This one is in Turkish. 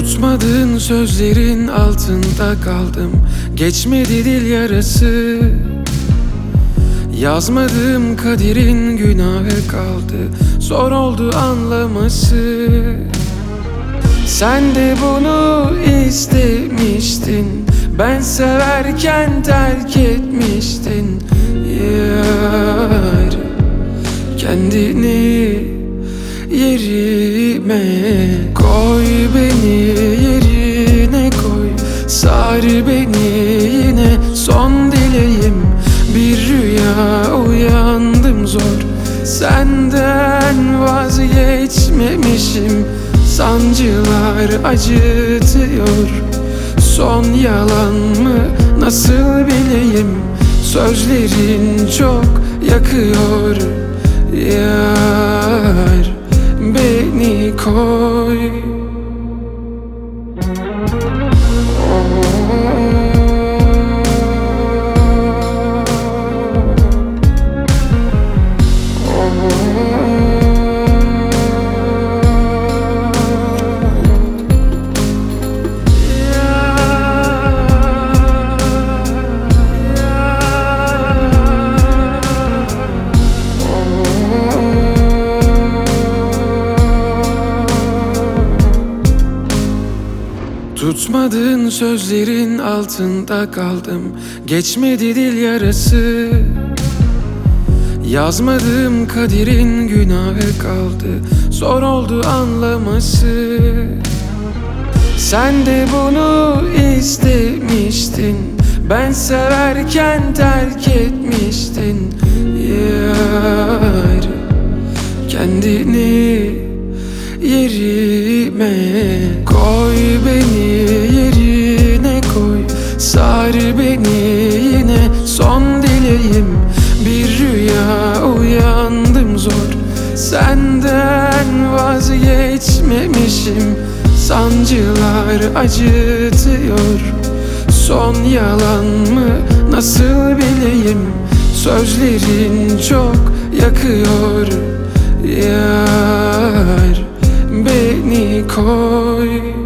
Tutmadığın sözlerin altında kaldım. Geçmedi dil yarası. Yazmadığım kaderin günahı kaldı. Zor oldu anlaması. Sen de bunu istemiştin. Ben severken terk etmiştin. Yar, kendini yerime koy, beni yerine koy. Sar beni yine, son dileğim bir rüya, uyandım zor. Senden vazgeçmemişim, sancılar acıtıyor. Son yalan mı, nasıl bileyim? Sözlerin çok yakıyor. Yar, beni koy. Tutmadığın sözlerin altında kaldım. Geçmedi dil yarası. Yazmadığım kaderin günahı kaldı. Zor oldu anlaması. Sen de bunu istemiştin. Ben severken terk etmiştin. Yar, kendini yerime koy, beni yerine koy. Sar beni yine, son dileğim bir rüya, uyandım zor. Senden vazgeçmemişim, sancılar acıtıyor. Son yalan mı, nasıl bileyim? Sözlerin çok yakıyor. Yar, beni koy.